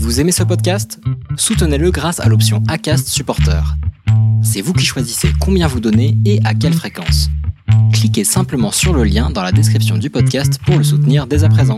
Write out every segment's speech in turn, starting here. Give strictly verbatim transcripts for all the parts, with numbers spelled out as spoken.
Vous aimez ce podcast ? Soutenez-le grâce à l'option Acast Supporter. C'est vous qui choisissez combien vous donnez et à quelle fréquence. Cliquez simplement sur le lien dans la description du podcast pour le soutenir dès à présent.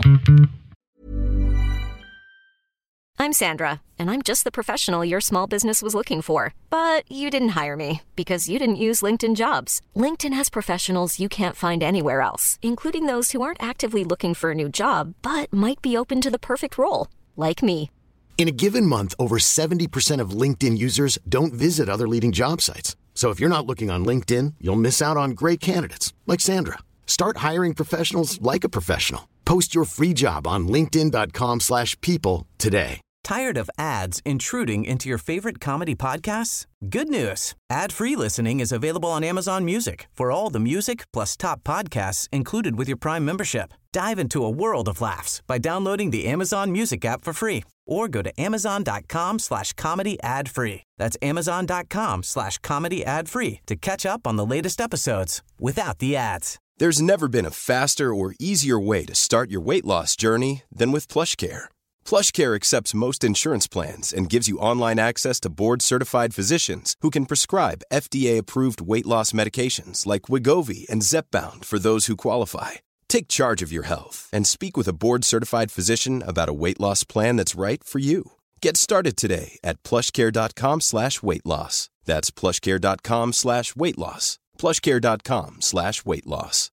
I'm Sandra, and I'm just the professional your small business was looking for. But you didn't hire me because you didn't use LinkedIn Jobs. LinkedIn has professionals you can't find anywhere else, including those who aren't actively looking for a new job, but might be open to the perfect role, like me. In a given month, over seventy percent of LinkedIn users don't visit other leading job sites. So if you're not looking on LinkedIn, you'll miss out on great candidates like Sandra. Start hiring professionals like a professional. Post your free job on linkedin.com slash people today. Tired of ads intruding into your favorite comedy podcasts? Good news. Ad-free listening is available on Amazon Music for all the music plus top podcasts included with your Prime membership. Dive into a world of laughs by downloading the Amazon Music app for free or go to amazon.com slash comedy ad-free. That's amazon.com slash comedy ad-free to catch up on the latest episodes without the ads. There's never been a faster or easier way to start your weight loss journey than with PlushCare. PlushCare accepts most insurance plans and gives you online access to board-certified physicians who can prescribe F D A-approved weight loss medications like Wegovy and Zepbound for those who qualify. Take charge of your health and speak with a board-certified physician about a weight loss plan that's right for you. Get started today at plushcare.com slash weight loss. That's plushcare.com slash weight loss. plushcare.com slash weight loss.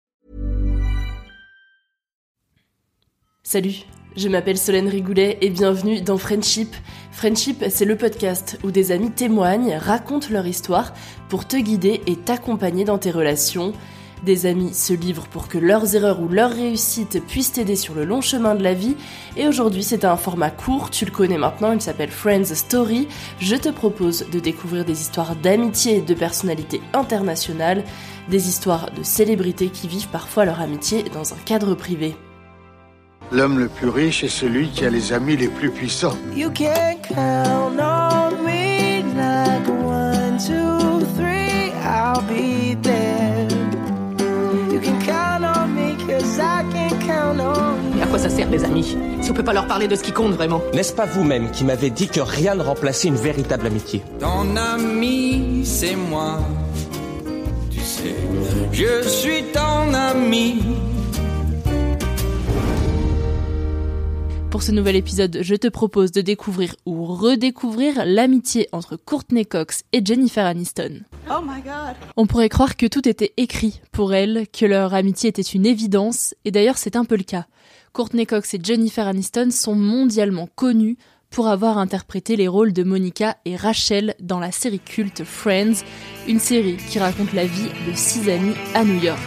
Salut, je m'appelle Solène Rigoulet et bienvenue dans Friendship. Friendship, c'est le podcast où des amis témoignent, racontent leur histoire pour te guider et t'accompagner dans tes relations. Des amis se livrent pour que leurs erreurs ou leurs réussites puissent t'aider sur le long chemin de la vie. Et aujourd'hui, c'est un format court, tu le connais maintenant, il s'appelle Friends Story. Je te propose de découvrir des histoires d'amitié et de personnalités internationales, des histoires de célébrités qui vivent parfois leur amitié dans un cadre privé. L'homme le plus riche est celui qui a les amis les plus puissants. You can count on me like one, two, three, I'll be there. You can count on me cause I can count on you. Et à quoi ça sert les amis, si on peut pas leur parler de ce qui compte vraiment? N'est-ce pas vous-même qui m'avez dit que rien ne remplaçait une véritable amitié? Ton ami, c'est moi. Tu sais, je suis ton ami. Pour ce nouvel épisode, je te propose de découvrir ou redécouvrir l'amitié entre Courtney Cox et Jennifer Aniston. Oh my God. On pourrait croire que tout était écrit pour elles, que leur amitié était une évidence, et d'ailleurs c'est un peu le cas. Courtney Cox et Jennifer Aniston sont mondialement connues pour avoir interprété les rôles de Monica et Rachel dans la série culte Friends, une série qui raconte la vie de six amies à New York.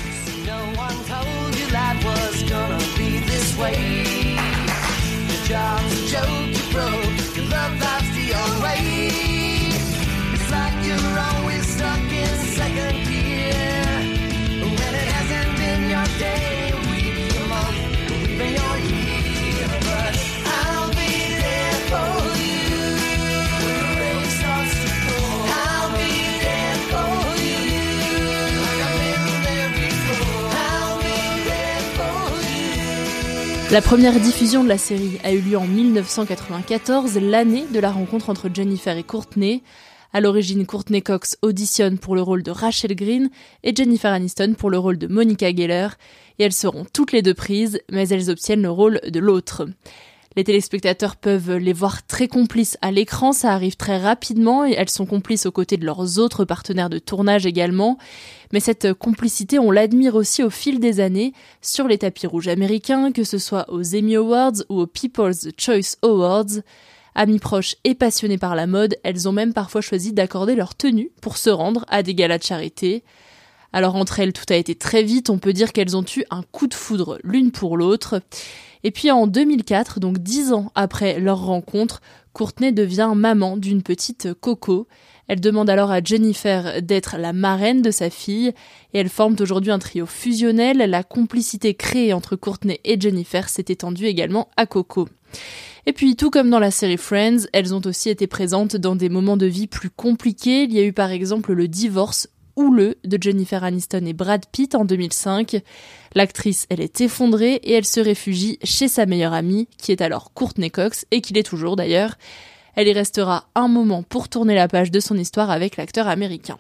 Job's a joke, you broke, your love life's the old way. It's like you're always stuck in second gear. When it hasn't been your day, week, your month, or even your year. But I'll be there for you when the rain starts to pour. I'll be there for you like I've been there before. I'll be there for you. La première diffusion de la série a eu lieu en dix-neuf cent quatre-vingt-quatorze, l'année de la rencontre entre Jennifer et Courtney. À l'origine, Courtney Cox auditionne pour le rôle de Rachel Green et Jennifer Aniston pour le rôle de Monica Geller, et elles seront toutes les deux prises, mais elles obtiennent le rôle de l'autre. Les téléspectateurs peuvent les voir très complices à l'écran, ça arrive très rapidement, et elles sont complices aux côtés de leurs autres partenaires de tournage également. Mais cette complicité, on l'admire aussi au fil des années, sur les tapis rouges américains, que ce soit aux Emmy Awards ou aux People's Choice Awards. Amies proches et passionnées par la mode, elles ont même parfois choisi d'accorder leur tenue pour se rendre à des galas de charité. Alors entre elles, tout a été très vite, on peut dire qu'elles ont eu un coup de foudre l'une pour l'autre. Et puis en deux mille quatre, donc dix ans après leur rencontre, Courtney devient maman d'une petite Coco. Elle demande alors à Jennifer d'être la marraine de sa fille et elles forment aujourd'hui un trio fusionnel. La complicité créée entre Courtney et Jennifer s'est étendue également à Coco. Et puis, tout comme dans la série Friends, elles ont aussi été présentes dans des moments de vie plus compliqués. Il y a eu par exemple le divorce houleux de Jennifer Aniston et Brad Pitt en deux mille cinq. L'actrice, elle est effondrée et elle se réfugie chez sa meilleure amie, qui est alors Courtney Cox, et qui l'est toujours d'ailleurs. Elle y restera un moment pour tourner la page de son histoire avec l'acteur américain.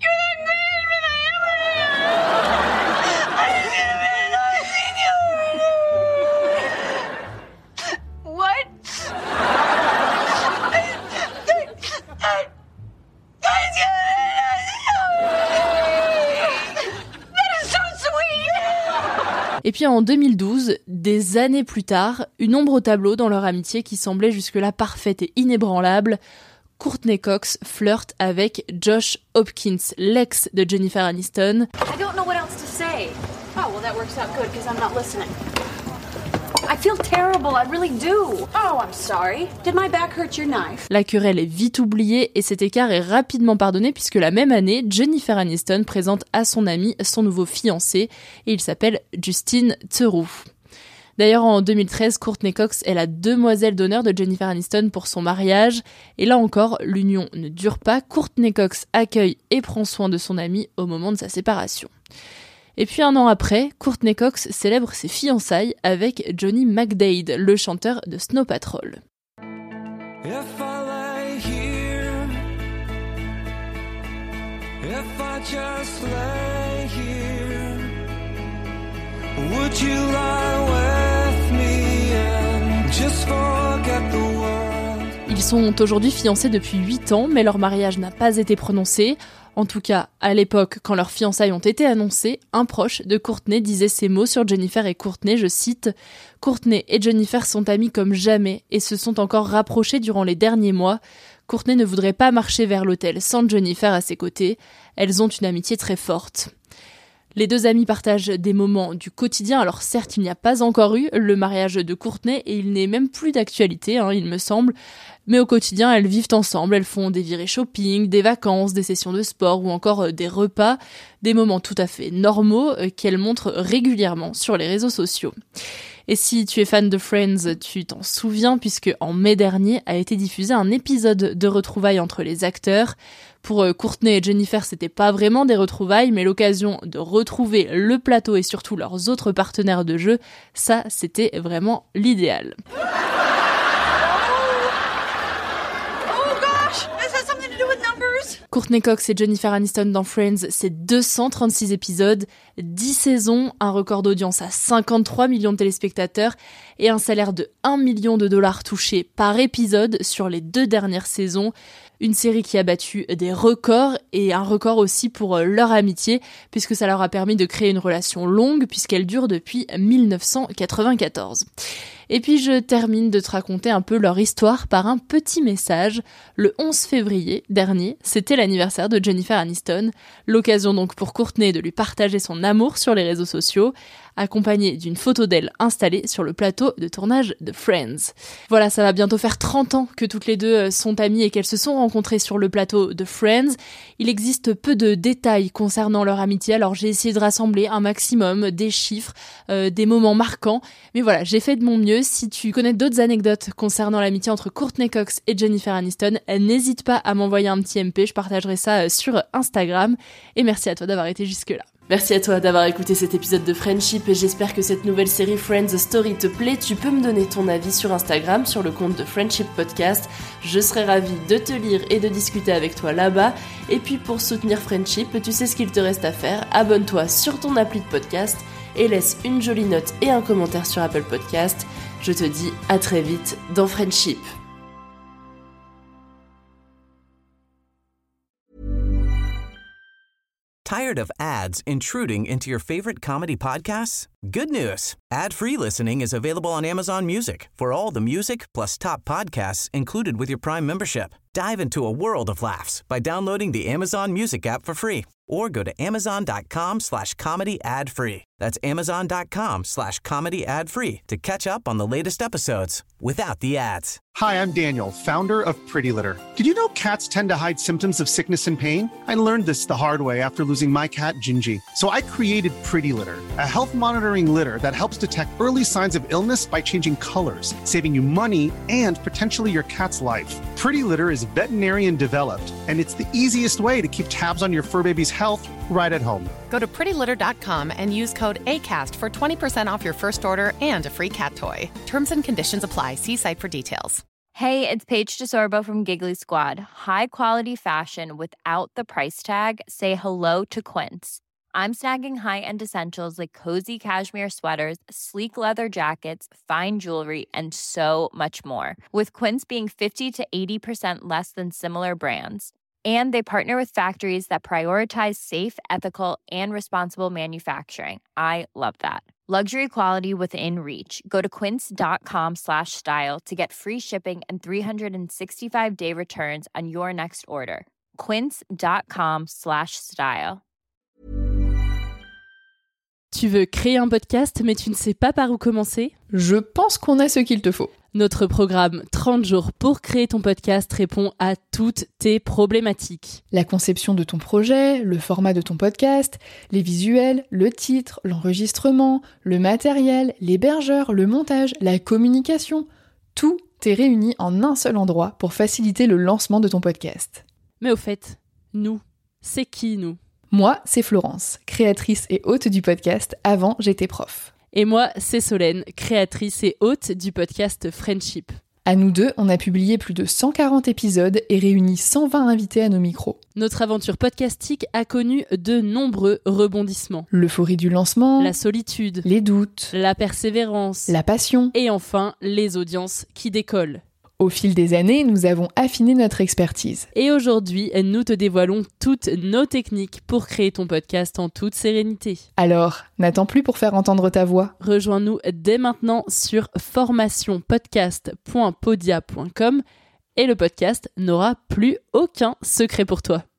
Et puis en deux mille douze, des années plus tard, une ombre au tableau dans leur amitié qui semblait jusque-là parfaite et inébranlable. Courtney Cox flirte avec Josh Hopkins, l'ex de Jennifer Aniston. I don't know what else to say. Oh, well that works out good because I'm not listening. I feel terrible, I really do. Oh, I'm sorry. Did my back hurt your knife? La querelle est vite oubliée et cet écart est rapidement pardonné puisque la même année, Jennifer Aniston présente à son ami son nouveau fiancé et il s'appelle Justin Theroux. D'ailleurs, en deux mille treize, Courtney Cox est la demoiselle d'honneur de Jennifer Aniston pour son mariage. Et là encore, l'union ne dure pas. Courtney Cox accueille et prend soin de son ami au moment de sa séparation. Et puis un an après, Courtney Cox célèbre ses fiançailles avec Johnny McDaid, le chanteur de Snow Patrol. If I lay here, if I just lay here, would you lie with me and just forget the world? Ils sont aujourd'hui fiancés depuis huit ans, mais leur mariage n'a pas été prononcé. En tout cas, à l'époque, quand leurs fiançailles ont été annoncées, un proche de Courtney disait ces mots sur Jennifer et Courtney, je cite « Courtney et Jennifer sont amies comme jamais et se sont encore rapprochées durant les derniers mois. Courtney ne voudrait pas marcher vers l'hôtel sans Jennifer à ses côtés. Elles ont une amitié très forte. » Les deux amis partagent des moments du quotidien. Alors certes, il n'y a pas encore eu le mariage de Courtney et il n'est même plus d'actualité, hein, il me semble. Mais au quotidien, elles vivent ensemble, elles font des virées shopping, des vacances, des sessions de sport ou encore des repas. Des moments tout à fait normaux qu'elles montrent régulièrement sur les réseaux sociaux. Et si tu es fan de Friends, tu t'en souviens puisque en mai dernier a été diffusé un épisode de retrouvailles entre les acteurs. Pour Courtney et Jennifer, c'était pas vraiment des retrouvailles, mais l'occasion de retrouver le plateau et surtout leurs autres partenaires de jeu, ça, c'était vraiment l'idéal. Courtney Cox et Jennifer Aniston dans Friends, c'est deux cent trente-six épisodes, dix saisons, un record d'audience à cinquante-trois millions de téléspectateurs et un salaire de un million de dollars touchés par épisode sur les deux dernières saisons. Une série qui a battu des records et un record aussi pour leur amitié puisque ça leur a permis de créer une relation longue puisqu'elle dure depuis mille neuf cent quatre-vingt-quatorze. Et puis je termine de te raconter un peu leur histoire par un petit message. Le onze février dernier, c'était l'anniversaire de Jennifer Aniston. L'occasion donc pour Courtney de lui partager son amour sur les réseaux sociaux, accompagnée d'une photo d'elle installée sur le plateau de tournage de Friends. Voilà, ça va bientôt faire trente ans que toutes les deux sont amies et qu'elles se sont rencontrées sur le plateau de Friends. Il existe peu de détails concernant leur amitié, alors j'ai essayé de rassembler un maximum des chiffres, euh, des moments marquants, mais voilà, j'ai fait de mon mieux. Si tu connais d'autres anecdotes concernant l'amitié entre Courtney Cox et Jennifer Aniston, n'hésite pas à m'envoyer un petit M P, je partagerai ça sur Instagram. Et merci à toi d'avoir été jusque-là. Merci à toi d'avoir écouté cet épisode de Friendship et j'espère que cette nouvelle série Friends Story te plaît. Tu peux me donner ton avis sur Instagram, sur le compte de Friendship Podcast. Je serai ravie de te lire et de discuter avec toi là-bas. Et puis pour soutenir Friendship, tu sais ce qu'il te reste à faire. Abonne-toi sur ton appli de podcast et laisse une jolie note et un commentaire sur Apple Podcast. Je te dis à très vite dans Friendship. Tired of ads intruding into your favorite comedy podcasts? Good news. Ad-free listening is available on Amazon Music for all the music plus top podcasts included with your Prime membership. Dive into a world of laughs by downloading the Amazon Music app for free or go to amazon.com slash comedy ad free. That's amazon.com slash comedy ad free to catch up on the latest episodes without the ads. Hi, I'm Daniel, founder of Pretty Litter. Did you know cats tend to hide symptoms of sickness and pain? I learned this the hard way after losing my cat, Gingy. So I created Pretty Litter, a health monitor monitoring litter that helps detect early signs of illness by changing colors, saving you money and potentially your cat's life. Pretty Litter is veterinarian developed, and it's the easiest way to keep tabs on your fur baby's health right at home. Go to pretty litter dot com and use code ACAST for twenty percent off your first order and a free cat toy. Terms and conditions apply. See site for details. Hey, it's Paige DeSorbo from Giggly Squad. High quality fashion without the price tag. Say hello to Quince. I'm snagging high-end essentials like cozy cashmere sweaters, sleek leather jackets, fine jewelry, and so much more. With Quince being fifty to eighty percent less than similar brands. And they partner with factories that prioritize safe, ethical, and responsible manufacturing. I love that. Luxury quality within reach. Go to quince.com slash style to get free shipping and three sixty-five day returns on your next order. Quince.com slash style. Tu veux créer un podcast mais tu ne sais pas par où commencer ? Je pense qu'on a ce qu'il te faut. Notre programme trente jours pour créer ton podcast répond à toutes tes problématiques. La conception de ton projet, le format de ton podcast, les visuels, le titre, l'enregistrement, le matériel, l'hébergeur, le montage, la communication, tout est réuni en un seul endroit pour faciliter le lancement de ton podcast. Mais au fait, nous, c'est qui nous ? Moi, c'est Florence, créatrice et hôte du podcast Avant j'étais prof. Et moi, c'est Solène, créatrice et hôte du podcast Friendship. À nous deux, on a publié plus de cent quarante épisodes et réuni cent vingt invités à nos micros. Notre aventure podcastique a connu de nombreux rebondissements. L'euphorie du lancement, la solitude, les doutes, la persévérance, la passion et enfin les audiences qui décollent. Au fil des années, nous avons affiné notre expertise. Et aujourd'hui, nous te dévoilons toutes nos techniques pour créer ton podcast en toute sérénité. Alors, n'attends plus pour faire entendre ta voix. Rejoins-nous dès maintenant sur formation podcast point podia point com et le podcast n'aura plus aucun secret pour toi.